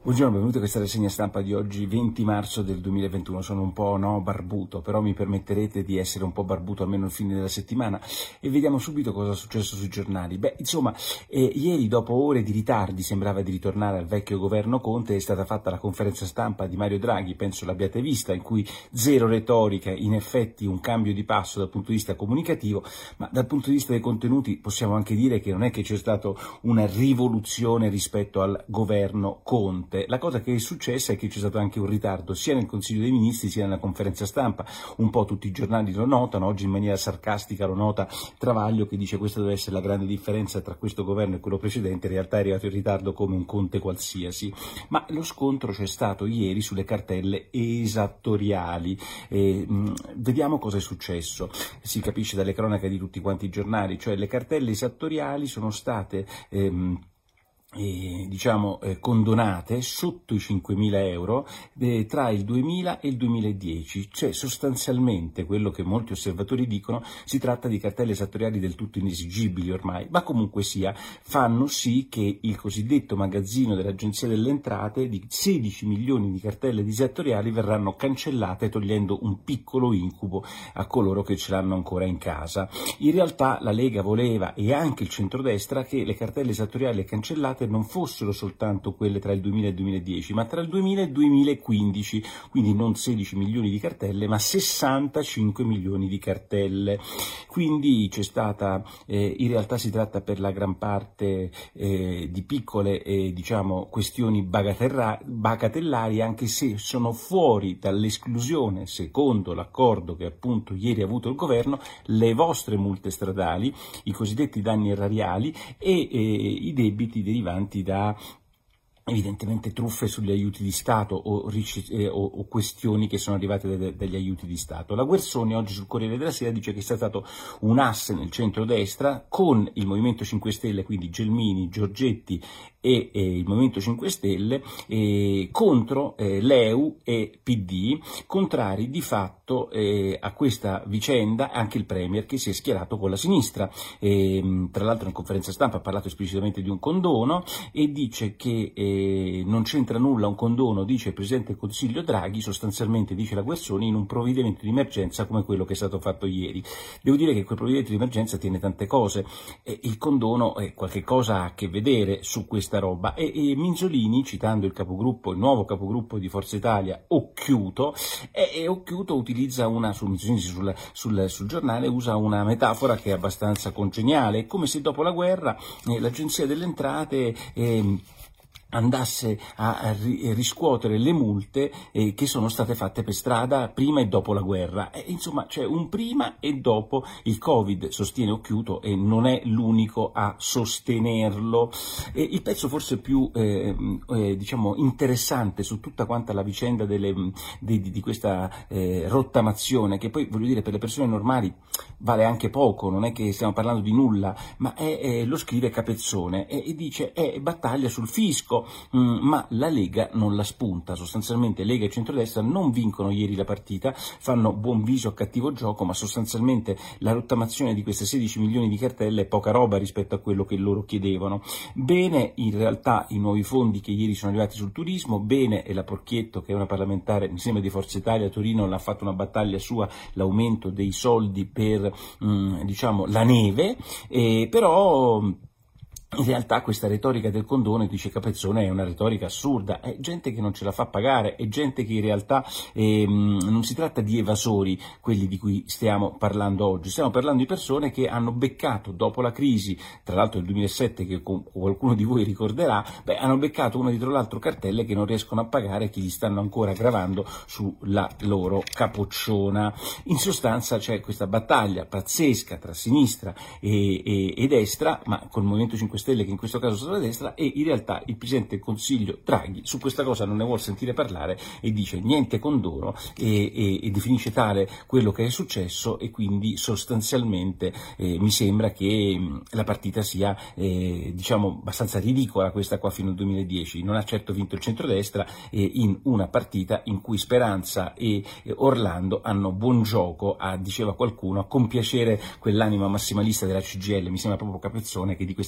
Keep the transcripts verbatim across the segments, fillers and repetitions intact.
Buongiorno, benvenuti a questa rassegna stampa di oggi, venti marzo del duemilaventuno. Sono un po' no, barbuto, però mi permetterete di essere un po' barbuto almeno il fine della settimana e vediamo subito cosa è successo sui giornali. Beh, insomma, eh, ieri dopo ore di ritardi sembrava di ritornare al vecchio governo Conte, è stata fatta la conferenza stampa di Mario Draghi, penso l'abbiate vista, in cui zero retorica, in effetti un cambio di passo dal punto di vista comunicativo, ma dal punto di vista dei contenuti possiamo anche dire che non è che c'è stata una rivoluzione rispetto al governo Conte. La cosa che è successa è che c'è stato anche un ritardo sia nel Consiglio dei Ministri sia nella conferenza stampa, un po' tutti i giornali lo notano, oggi in maniera sarcastica lo nota Travaglio che dice questa deve essere la grande differenza tra questo governo e quello precedente, in realtà è arrivato in ritardo come un Conte qualsiasi, ma lo scontro c'è stato ieri sulle cartelle esattoriali, e, mh, vediamo cosa è successo, si capisce dalle cronache di tutti quanti i giornali, cioè le cartelle esattoriali sono state ehm, Eh, diciamo eh, condonate sotto i cinquemila euro eh, tra il duemila e il duemiladieci, cioè sostanzialmente quello che molti osservatori dicono, si tratta di cartelle esattoriali del tutto inesigibili ormai, ma comunque sia fanno sì che il cosiddetto magazzino dell'Agenzia delle Entrate di sedici milioni di cartelle esattoriali verranno cancellate, togliendo un piccolo incubo a coloro che ce l'hanno ancora in casa. In realtà la Lega voleva, e anche il centrodestra, che le cartelle esattoriali cancellate non fossero soltanto quelle tra il duemila e il duemiladieci, ma tra il duemila e il duemilaquindici, quindi non sedici milioni di cartelle, ma sessantacinque milioni di cartelle. Quindi c'è stata, eh, in realtà si tratta per la gran parte eh, di piccole eh, diciamo, questioni bagatellari, anche se sono fuori dall'esclusione, secondo l'accordo che appunto ieri ha avuto il governo, le vostre multe stradali, i cosiddetti danni erariali e eh, i debiti derivanti da evidentemente truffe sugli aiuti di Stato o, eh, o, o questioni che sono arrivate da, dagli aiuti di Stato. La Guersoni oggi sul Corriere della Sera dice che è stato un asse nel centrodestra con il Movimento cinque Stelle, quindi Gelmini, Giorgetti e, e il Movimento cinque Stelle eh, contro eh, l'E U e P D, contrari di fatto eh, a questa vicenda anche il Premier che si è schierato con la sinistra. Eh, tra l'altro in conferenza stampa ha parlato esplicitamente di un condono e dice che eh, non c'entra nulla un condono, dice il Presidente del Consiglio Draghi, sostanzialmente dice la Guersoni, in un provvedimento di emergenza come quello che è stato fatto ieri. Devo dire che quel provvedimento di emergenza tiene tante cose, eh, il condono eh, qualche cosa ha a che vedere su questa roba e, e Minzolini, citando il capogruppo, il nuovo capogruppo di Forza Italia, Occhiuto, e, e Occhiuto utilizza una, su Minzolini sul, sul, sul giornale, usa una metafora che è abbastanza congeniale, è come se dopo la guerra eh, l'Agenzia delle Entrate eh, andasse a riscuotere le multe eh, che sono state fatte per strada prima e dopo la guerra. Eh, insomma, c'è un prima e dopo il Covid, sostiene Occhiuto, e non è l'unico a sostenerlo. E il pezzo forse più eh, eh, diciamo interessante su tutta quanta la vicenda delle, di, di questa eh, rottamazione, che poi voglio dire per le persone normali vale anche poco, non è che stiamo parlando di nulla, ma è, è, lo scrive Capezzone e, e dice è battaglia sul fisco. Mm, ma la Lega non la spunta, sostanzialmente Lega e centrodestra non vincono ieri la partita, fanno buon viso a cattivo gioco, ma sostanzialmente la rottamazione di queste sedici milioni di cartelle è poca roba rispetto a quello che loro chiedevano. Bene in realtà i nuovi fondi che ieri sono arrivati sul turismo, bene e la Porchietto, che è una parlamentare insieme di Forza Italia a Torino, l'ha fatto una battaglia sua, l'aumento dei soldi per mm, diciamo la neve, eh, però in realtà questa retorica del condono, dice Capezzone, è una retorica assurda, è gente che non ce la fa pagare, è gente che in realtà ehm, non si tratta di evasori, quelli di cui stiamo parlando oggi, stiamo parlando di persone che hanno beccato dopo la crisi, tra l'altro del duemilasette che qualcuno di voi ricorderà, beh, hanno beccato uno dietro l'altro cartelle che non riescono a pagare, che gli stanno ancora gravando sulla loro capocciona. In sostanza c'è questa battaglia pazzesca tra sinistra e, e, e destra, ma col Movimento cinque Stelle che in questo caso sono la destra, e in realtà il Presidente del Consiglio Draghi su questa cosa non ne vuole sentire parlare e dice niente condono e, e, e definisce tale quello che è successo, e quindi sostanzialmente eh, mi sembra che mh, la partita sia eh, diciamo abbastanza ridicola questa qua fino al duemiladieci. Non ha certo vinto il centrodestra eh, in una partita in cui Speranza e eh, Orlando hanno buon gioco a, diceva qualcuno, a compiacere quell'anima massimalista della C G I L, mi sembra proprio Capezzone che di questa cosa non ne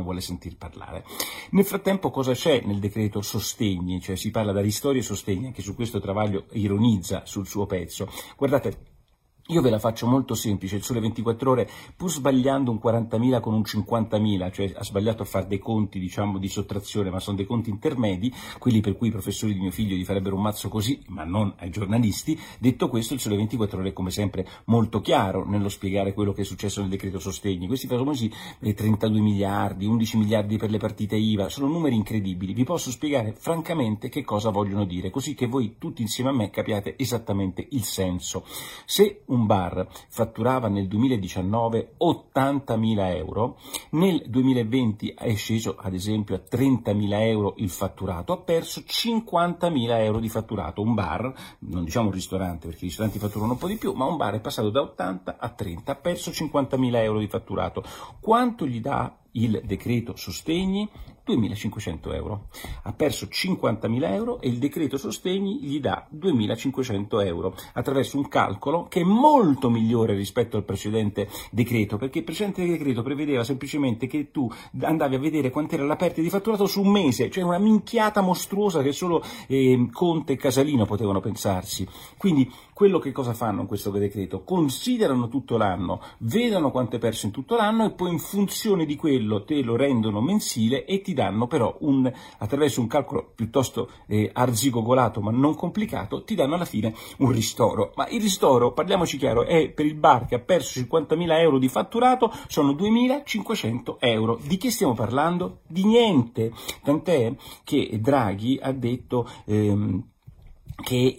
ne vuole sentir parlare. Nel frattempo cosa c'è nel decreto sostegni? Cioè si parla da ristori e sostegni, anche su questo Travaglio ironizza sul suo pezzo. Guardate, io ve la faccio molto semplice, il Sole ventiquattro Ore, pur sbagliando un quarantamila con un cinquantamila, cioè ha sbagliato a fare dei conti, diciamo, di sottrazione, ma sono dei conti intermedi, quelli per cui i professori di mio figlio gli farebbero un mazzo così, ma non ai giornalisti. Detto questo, il Sole ventiquattro Ore è come sempre molto chiaro nello spiegare quello che è successo nel decreto sostegni. Questi famosi eh, trentadue miliardi, undici miliardi per le partite I V A, sono numeri incredibili. Vi posso spiegare francamente che cosa vogliono dire, così che voi tutti insieme a me capiate esattamente il senso. Se un bar fatturava nel duemiladiciannove ottantamila euro, nel duemilaventi è sceso ad esempio a trentamila euro il fatturato, ha perso cinquantamila euro di fatturato. Un bar, non diciamo un ristorante perché i ristoranti fatturano un po' di più, ma un bar è passato da ottanta a trenta, ha perso cinquantamila euro di fatturato. Quanto gli dà il decreto sostegni? duemilacinquecento euro. Ha perso cinquantamila euro e il decreto sostegni gli dà duemilacinquecento euro attraverso un calcolo che è molto migliore rispetto al precedente decreto, perché il precedente decreto prevedeva semplicemente che tu andavi a vedere quant'era la perdita di fatturato su un mese, cioè una minchiata mostruosa che solo eh, Conte e Casalino potevano pensarsi. Quindi quello che cosa fanno in questo decreto? Considerano tutto l'anno, vedono quanto è perso in tutto l'anno e poi in funzione di quello te lo rendono mensile e ti danno però un, attraverso un calcolo piuttosto eh, arzigogolato ma non complicato, ti danno alla fine un ristoro. Ma il ristoro, parliamoci chiaro, è per il bar che ha perso cinquantamila euro di fatturato, sono duemilacinquecento euro. Di che stiamo parlando? Di niente. Tant'è che Draghi ha detto ehm, che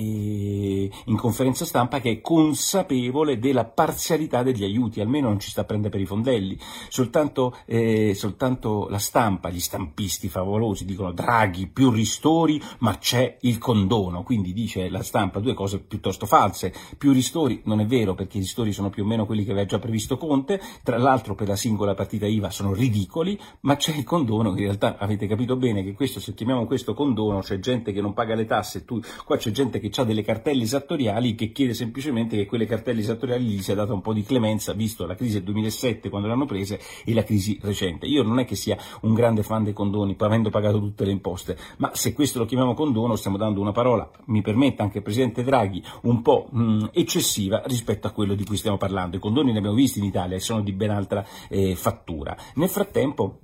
eh, in conferenza stampa che è consapevole della parzialità degli aiuti, almeno non ci sta a prendere per i fondelli. Soltanto, eh, soltanto la stampa, gli stampisti favolosi dicono Draghi più ristori ma c'è il condono, quindi dice la stampa due cose piuttosto false. Più ristori non è vero, perché i ristori sono più o meno quelli che aveva già previsto Conte, tra l'altro per la singola partita I V A sono ridicoli, ma c'è il condono, che in realtà avete capito bene che questo, se chiamiamo questo condono, c'è gente che non paga le tasse, tu qua c'è gente che ha delle cartelle esattoriali che chiede semplicemente che quelle cartelle esattoriali gli sia data un po' di clemenza, visto la crisi del duemilasette quando le hanno prese e la crisi recente. Io non è che sia un grande fan dei condoni, avendo pagato tutte le imposte, ma se questo lo chiamiamo condono stiamo dando una parola, mi permetta anche il Presidente Draghi, un po' mh, eccessiva rispetto a quello di cui stiamo parlando. I condoni ne abbiamo visti in Italia e sono di ben altra eh, fattura. Nel frattempo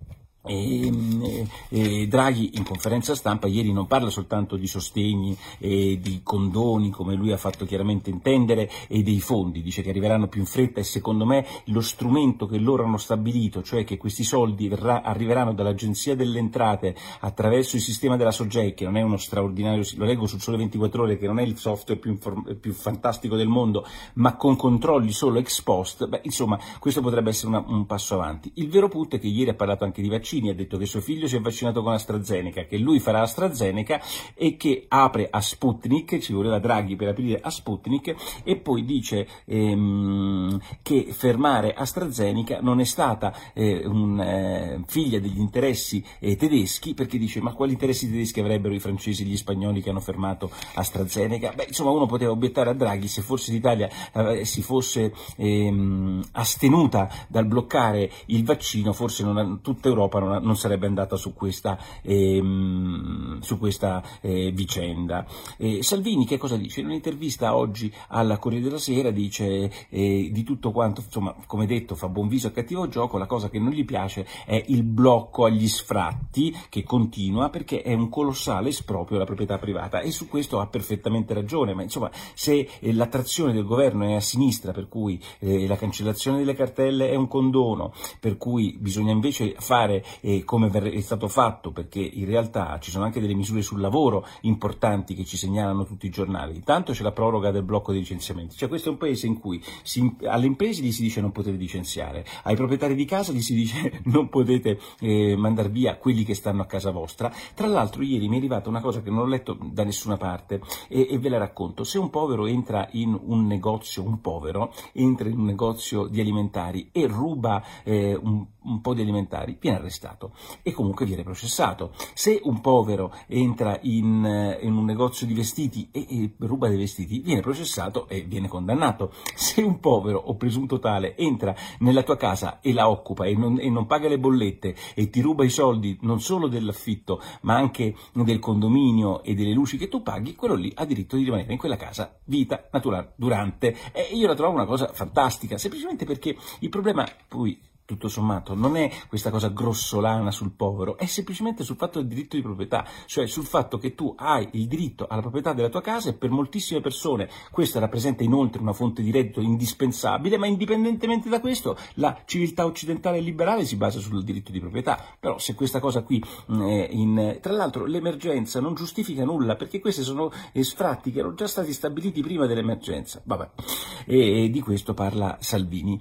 E, e Draghi in conferenza stampa ieri non parla soltanto di sostegni e di condoni, come lui ha fatto chiaramente intendere, e dei fondi, dice che arriveranno più in fretta, e secondo me lo strumento che loro hanno stabilito, cioè che questi soldi verrà, arriveranno dall'Agenzia delle Entrate attraverso il sistema della Sogei, che non è uno straordinario, lo leggo sul Sole ventiquattro Ore, che non è il software più, più fantastico del mondo, ma con controlli solo ex post, beh, insomma questo potrebbe essere una, un passo avanti. Il vero punto è che ieri ha parlato anche di vaccini, ha detto che suo figlio si è vaccinato con AstraZeneca, che lui farà AstraZeneca e che apre a Sputnik, ci voleva Draghi per aprire a Sputnik, e poi dice ehm, che fermare AstraZeneca non è stata eh, un, eh, figlia degli interessi eh, tedeschi, perché dice ma quali interessi tedeschi avrebbero i francesi e gli spagnoli che hanno fermato AstraZeneca? Beh, insomma, uno poteva obiettare a Draghi, se forse l'Italia eh, si fosse ehm, astenuta dal bloccare il vaccino, forse non ha, tutta Europa non, ha, non sarebbe andata su questa, ehm, su questa eh, vicenda. Eh, Salvini che cosa dice? In un'intervista oggi alla Corriere della Sera dice eh, di tutto quanto, insomma, come detto, fa buon viso a cattivo gioco, la cosa che non gli piace è il blocco agli sfratti che continua, perché è un colossale esproprio alla proprietà privata, e su questo ha perfettamente ragione, ma insomma se eh, l'attrazione del governo è a sinistra, per cui eh, la cancellazione delle cartelle è un condono, per cui bisogna invece fare eh, come è stato fatto, perché in realtà ci sono anche delle misure sul lavoro importanti che ci segnalano tutti i giornali. Intanto c'è la proroga del blocco dei licenziamenti, cioè questo è un paese in cui si, alle imprese gli si dice non potete licenziare, ai proprietari di casa gli si dice non potete eh, mandare via quelli che stanno a casa vostra. Tra l'altro ieri mi è arrivata una cosa che non ho letto da nessuna parte e, e ve la racconto. Se un povero entra in un negozio, un povero entra in un negozio di alimentari e ruba eh, un, un po' di alimentari, viene arrestato. arrestato e comunque viene processato. Se un povero entra in, in un negozio di vestiti e, e ruba dei vestiti, viene processato e viene condannato. Se un povero o presunto tale entra nella tua casa e la occupa e non, e non paga le bollette e ti ruba i soldi non solo dell'affitto ma anche del condominio e delle luci che tu paghi, quello lì ha diritto di rimanere in quella casa vita naturale durante. E io la trovo una cosa fantastica, semplicemente perché il problema poi tutto sommato non è questa cosa grossolana sul povero, è semplicemente sul fatto del diritto di proprietà, cioè sul fatto che tu hai il diritto alla proprietà della tua casa e per moltissime persone questo rappresenta inoltre una fonte di reddito indispensabile, ma indipendentemente da questo la civiltà occidentale e liberale si basa sul diritto di proprietà. Però se questa cosa qui, eh, in, tra l'altro l'emergenza non giustifica nulla, perché questi sono sfratti che erano già stati stabiliti prima dell'emergenza, vabbè, e, e di questo parla Salvini.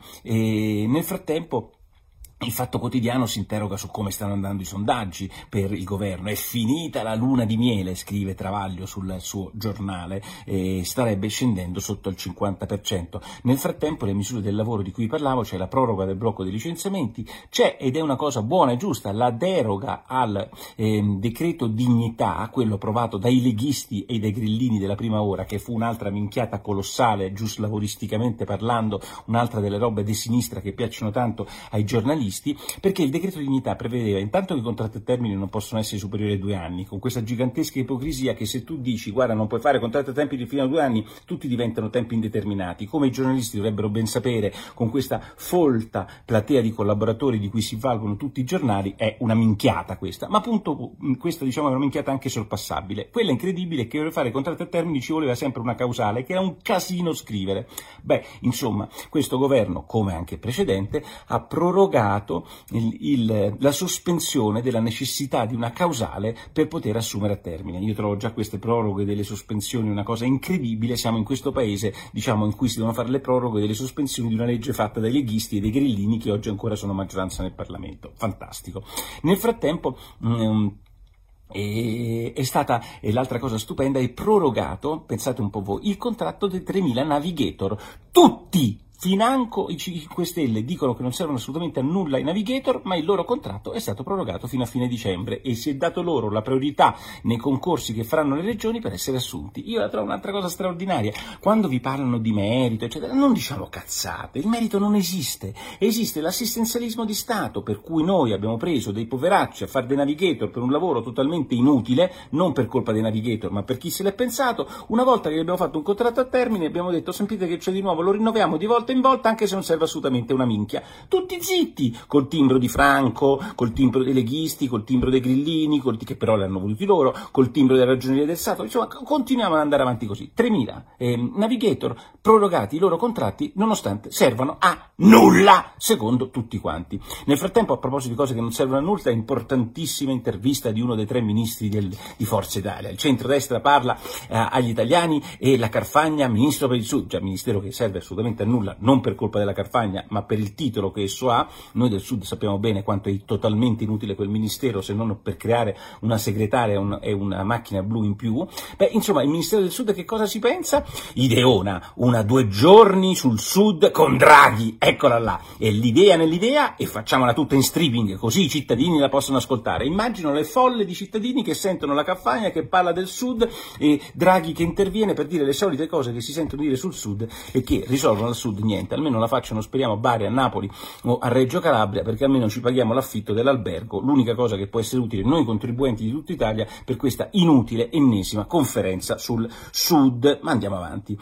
E nel frattempo il Fatto Quotidiano si interroga su come stanno andando i sondaggi per il governo. È finita la luna di miele, scrive Travaglio sul suo giornale, e starebbe scendendo sotto il cinquanta per cento. Nel frattempo le misure del lavoro di cui parlavo, c'è la proroga del blocco dei licenziamenti, c'è, ed è una cosa buona e giusta, la deroga al eh, decreto dignità, quello approvato dai leghisti e dai grillini della prima ora, che fu un'altra minchiata colossale, giusto lavoristicamente parlando, un'altra delle robe di sinistra che piacciono tanto ai giornalisti, perché il decreto dignità prevedeva intanto che i contratti a termine non possono essere superiori ai due anni, con questa gigantesca ipocrisia che se tu dici guarda non puoi fare contratti a tempi fino a due anni, tutti diventano tempi indeterminati, come i giornalisti dovrebbero ben sapere, con questa folta platea di collaboratori di cui si valgono tutti i giornali. È una minchiata questa, ma appunto questa diciamo è una minchiata anche sorpassabile. Quella incredibile è che per fare contratti a termine ci voleva sempre una causale, che era un casino scrivere. Beh, insomma, questo governo, come anche il precedente, ha prorogato Il, il, la sospensione della necessità di una causale per poter assumere a termine. Io trovo già queste proroghe delle sospensioni una cosa incredibile. Siamo in questo paese, diciamo, in cui si devono fare le proroghe delle sospensioni di una legge fatta dai leghisti e dai grillini che oggi ancora sono maggioranza nel Parlamento. Fantastico. Nel frattempo um, E è stata, e l'altra cosa stupenda, è prorogato, pensate un po' voi, il contratto dei tremila navigator, tutti! Financo i cinque Stelle dicono che non servono assolutamente a nulla i navigator, ma il loro contratto è stato prorogato fino a fine dicembre e si è dato loro la priorità nei concorsi che faranno le regioni per essere assunti. Io la trovo un'altra cosa straordinaria. Quando vi parlano di merito, eccetera, non diciamo cazzate, il merito non esiste. Esiste l'assistenzialismo di Stato, per cui noi abbiamo preso dei poveracci a fare dei navigator per un lavoro totalmente inutile, non per colpa dei navigator, ma per chi se l'è pensato. Una volta che abbiamo fatto un contratto a termine, abbiamo detto, sentite che c'è di nuovo, lo rinnoviamo di volta in volta anche se non serve assolutamente una minchia. Tutti zitti, col timbro di Franco, col timbro dei leghisti, col timbro dei grillini, col che però l'hanno voluti loro, col timbro della ragioneria del Stato. Insomma, continuiamo ad andare avanti così. tremila eh, navigator prorogati i loro contratti nonostante servano a nulla, secondo tutti quanti. Nel frattempo, a proposito di cose che non servono a nulla, importantissima intervista di uno dei tre ministri del, di Forza Italia. Il centrodestra parla eh, agli italiani e la Carfagna, ministro per il Sud, già ministero che serve assolutamente a nulla, non per colpa della Carfagna, ma per il titolo che esso ha. Noi del Sud sappiamo bene quanto è totalmente inutile quel ministero, se non per creare una segretaria un, e una macchina blu in più. Beh, insomma, il Ministero del Sud che cosa si pensa? Ideona, una due giorni sul Sud con Draghi, eccola là, è l'idea nell'idea e facciamola tutta in streaming, così i cittadini la possono ascoltare. Immagino le folle di cittadini che sentono la Carfagna che parla del Sud e Draghi che interviene per dire le solite cose che si sentono dire sul Sud e che risolvono al Sud niente. Almeno la facciano, speriamo, a Bari, a Napoli o a Reggio Calabria, perché almeno ci paghiamo l'affitto dell'albergo, l'unica cosa che può essere utile noi contribuenti di tutta Italia per questa inutile ennesima conferenza sul Sud. Ma andiamo avanti.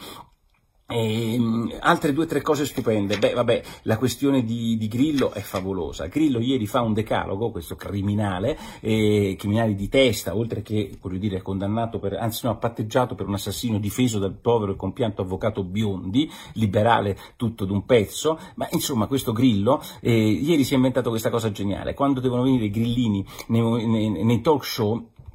E, altre due o tre cose stupende. Beh, vabbè, la questione di, di Grillo è favolosa. Grillo ieri fa un decalogo, questo criminale, eh, criminale di testa, oltre che, voglio dire, condannato per, anzi no, patteggiato per un assassino difeso dal povero e compianto avvocato Biondi, liberale tutto d'un pezzo. Ma insomma, questo Grillo eh, ieri si è inventato questa cosa geniale. Quando devono venire i grillini nei, nei, nei talk show,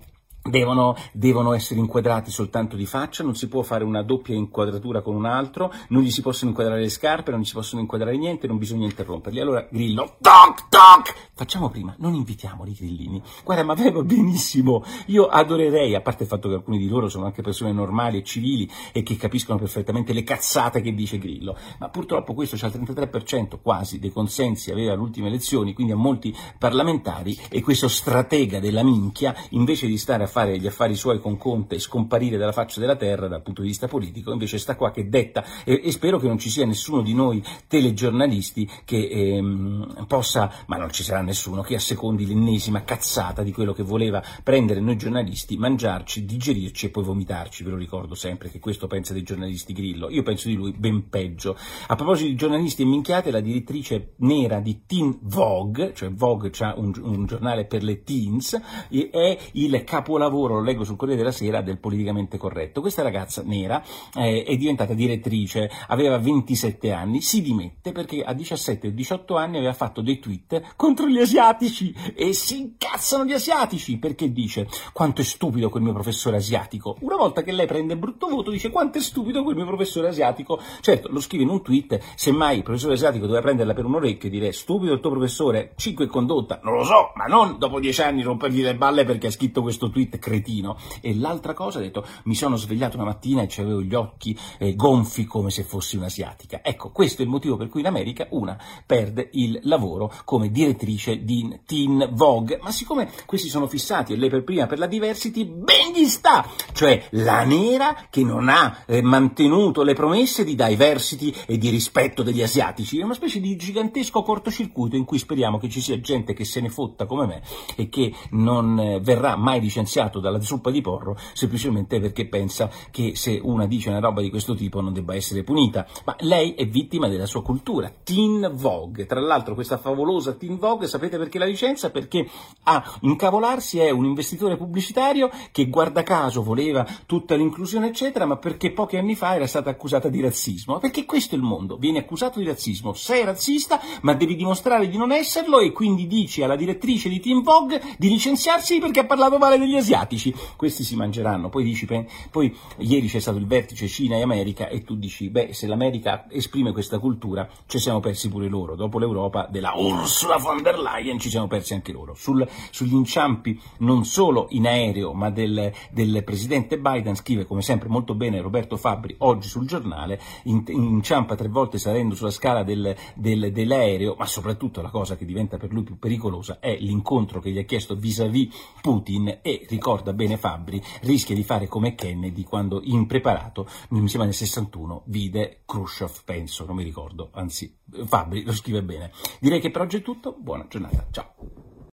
Devono, devono essere inquadrati soltanto di faccia, non si può fare una doppia inquadratura con un altro, non gli si possono inquadrare le scarpe, non gli si possono inquadrare niente, non bisogna interromperli. Allora, Grillo, toc toc! Facciamo prima, non invitiamoli i grillini. Guarda, ma va benissimo, io adorerei, a parte il fatto che alcuni di loro sono anche persone normali e civili e che capiscono perfettamente le cazzate che dice Grillo, ma purtroppo questo c'ha il trentatré per cento quasi dei consensi, aveva alle ultime elezioni, quindi a molti parlamentari, e questo stratega della minchia, invece di stare a fare gli affari suoi con Conte e scomparire dalla faccia della terra dal punto di vista politico, invece sta qua che detta, e, e spero che non ci sia nessuno di noi telegiornalisti che ehm, possa, ma non ci sarà nessuno, che assecondi l'ennesima cazzata di quello che voleva prendere noi giornalisti, mangiarci, digerirci e poi vomitarci. Ve lo ricordo sempre che questo pensa dei giornalisti Grillo, io penso di lui ben peggio. A proposito di giornalisti e minchiate, la direttrice nera di Teen Vogue, cioè Vogue c'ha un, un giornale per le teens, è il capolavoro, lo leggo sul Corriere della Sera, del politicamente corretto. Questa ragazza nera eh, è diventata direttrice, aveva ventisette anni, si dimette perché a diciassette diciotto anni aveva fatto dei tweet contro gli asiatici e si incazzano gli asiatici perché dice quanto è stupido quel mio professore asiatico. Una volta che lei prende brutto voto dice quanto è stupido quel mio professore asiatico. Certo, lo scrive in un tweet, semmai il professore asiatico doveva prenderla per un orecchio e dire stupido il tuo professore, cinque condotta, non lo so, ma non dopo dieci anni rompergli le balle perché ha scritto questo tweet cretino. E l'altra cosa ha detto mi sono svegliato una mattina e avevo gli occhi eh, gonfi come se fossi un'asiatica. Ecco, questo è il motivo per cui in America una perde il lavoro come direttrice di Teen Vogue, ma siccome questi sono fissati e lei per prima per la diversity, ben gli sta, cioè la nera che non ha eh, mantenuto le promesse di diversity e di rispetto degli asiatici. È una specie di gigantesco cortocircuito in cui speriamo che ci sia gente che se ne fotta come me e che non eh, verrà mai licenziato dalla zuppa di porro semplicemente perché pensa che se una dice una roba di questo tipo non debba essere punita. Ma lei è vittima della sua cultura. Teen Vogue, tra l'altro questa favolosa Teen Vogue, sapete perché la licenzia? Perché a incavolarsi è un investitore pubblicitario che guarda caso voleva tutta l'inclusione eccetera, ma perché pochi anni fa era stata accusata di razzismo. Perché questo è il mondo, vieni accusato di razzismo, sei razzista ma devi dimostrare di non esserlo e quindi dici alla direttrice di Teen Vogue di licenziarsi perché ha parlato male degli asiatici. Questi si mangeranno, poi dici, poi ieri c'è stato il vertice Cina e America e tu dici, beh, se l'America esprime questa cultura ci siamo persi pure loro, dopo l'Europa della Ursula von der Leyen ci siamo persi anche loro. Sul, sugli inciampi non solo in aereo ma del, del presidente Biden scrive come sempre molto bene Roberto Fabbri oggi sul giornale, in, inciampa tre volte salendo sulla scala del, del, dell'aereo, ma soprattutto la cosa che diventa per lui più pericolosa è l'incontro che gli ha chiesto vis-à-vis Putin e ricorda bene Fabbri, rischia di fare come Kennedy quando impreparato, mi sembra nel sessantuno, vide Khrushchev, penso, non mi ricordo, anzi Fabbri lo scrive bene. Direi che per oggi è tutto, buona giornata, ciao.